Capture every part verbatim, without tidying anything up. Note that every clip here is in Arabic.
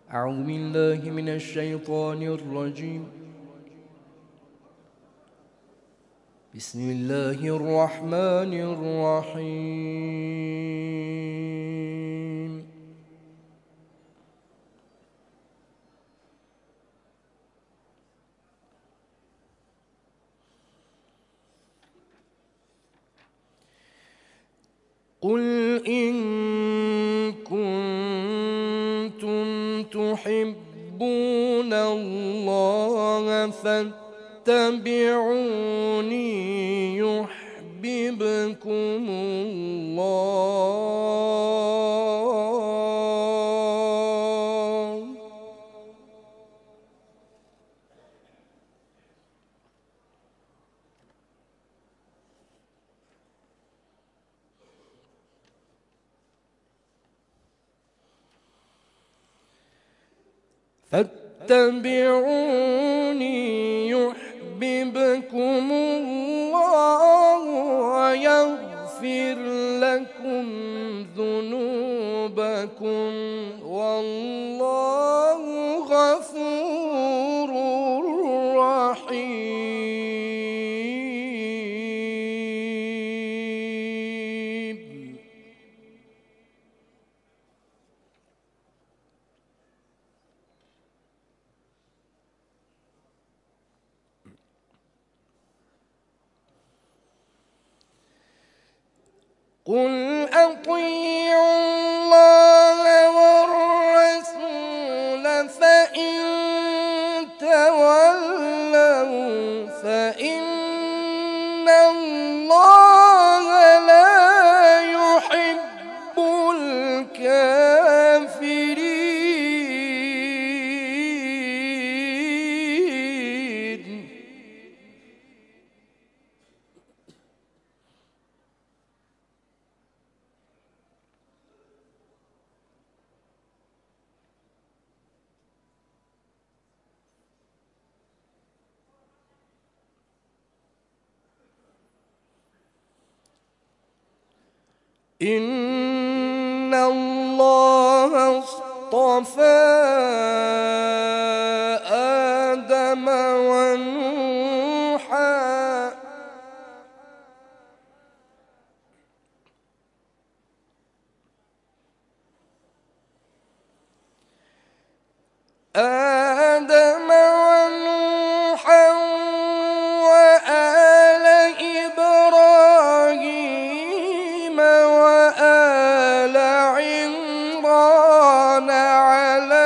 أعوذ بالله من الشيطان الرجيم. بسم الله الرحمن الرحيم. قل إن كنتم تحبون الله فاتبعوني يحببكم الله فاتبعوني يحببكم الله ويغفر لكم ذنوبكم والله غفور رحيم. قل أطيعوا الله والرسول فإن تولوا فإن الله لا يحب الكافرين. إن الله اصطفى آدم ونوحا آدم ونوحا وآل إبراهيم وآل عمران على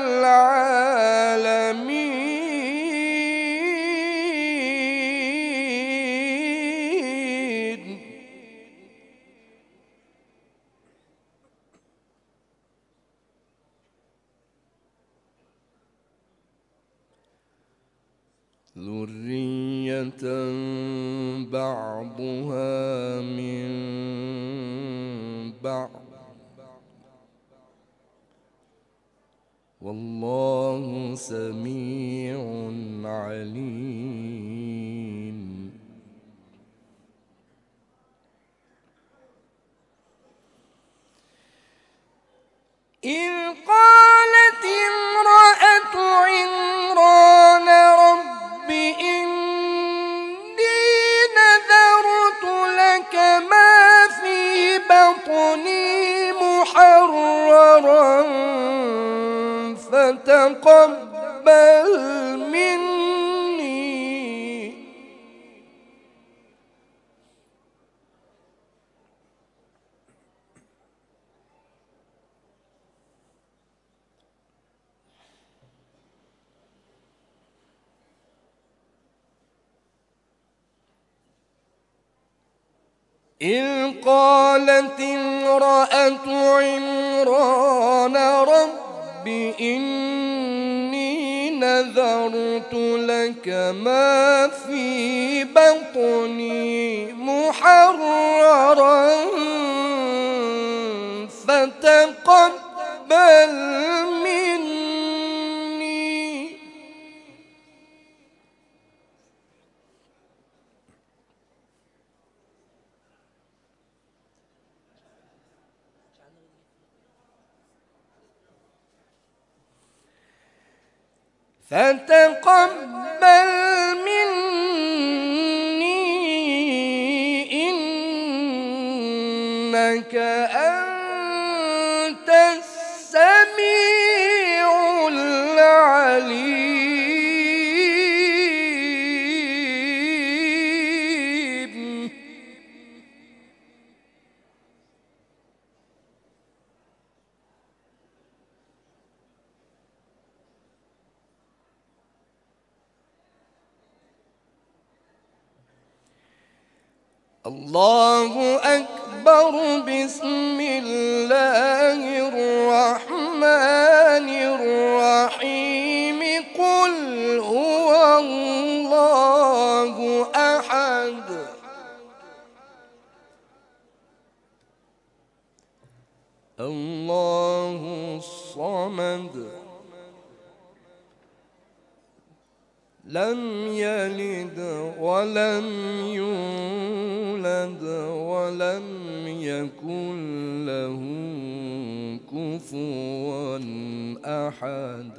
العالمين. ذرية بعضها من بعض والله سميع عليم. إذ قالت امرأة عمران رب إني نذرت لك ما في بطني محررا فتقبل مني. إذ قالت امرأة عمران رب إني نذرت لك ما في بطني محررا فتقبل مني. فتقبل مني إنك أنت السميع العليم. الله أكبر. بسم الله الرحمن الرحيم. قل هو الله أحد الله الصمد لم يلد ولم يولد ولم يكن له كفوا أحد.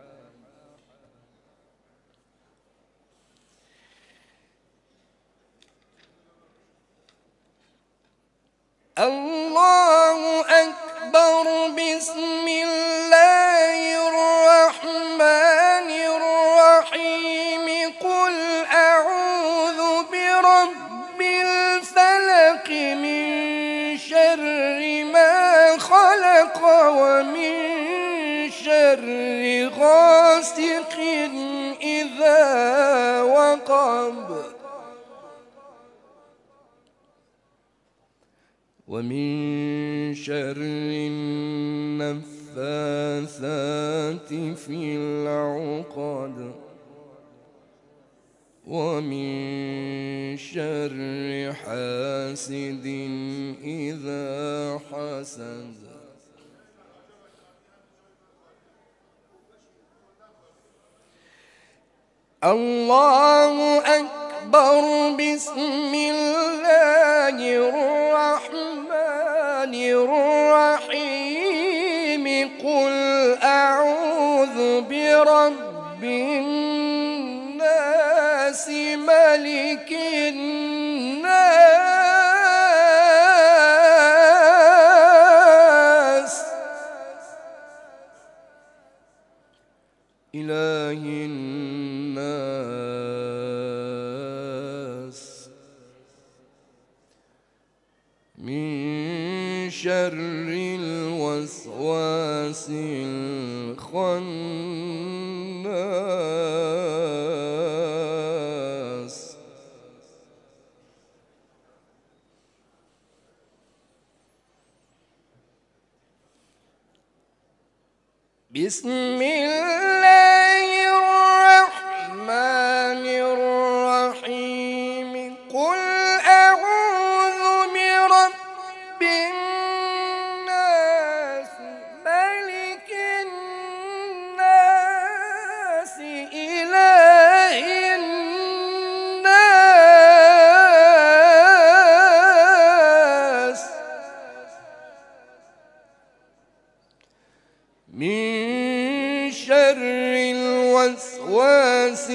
الله أكبر. بسم الله الرحمن الرحيم. قل أعوذ برب الفلق من شر ما خلق ومن شر غاسق إذا وقب ومن شر النفاثات في العقد ومن شر حاسد إذا حسد. الله أكبر. بسم الله الرحمن الرحيم. قل أعوذ برب الناس ملك الناس إله الناس من شر الوسواس الخناس. بسم الله الرحمن الرحيم. قل أعوذ برب الناس ملك الناس إله الناس من شر الوسواس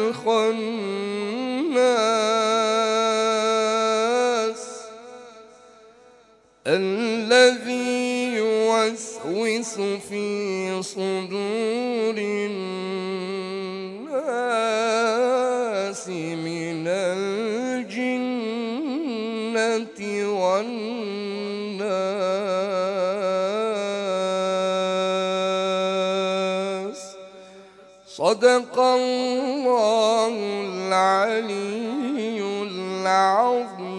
الخناس الذي يوسوس في صدور الناس من الجنة والناس. صدق الله العلي العظيم.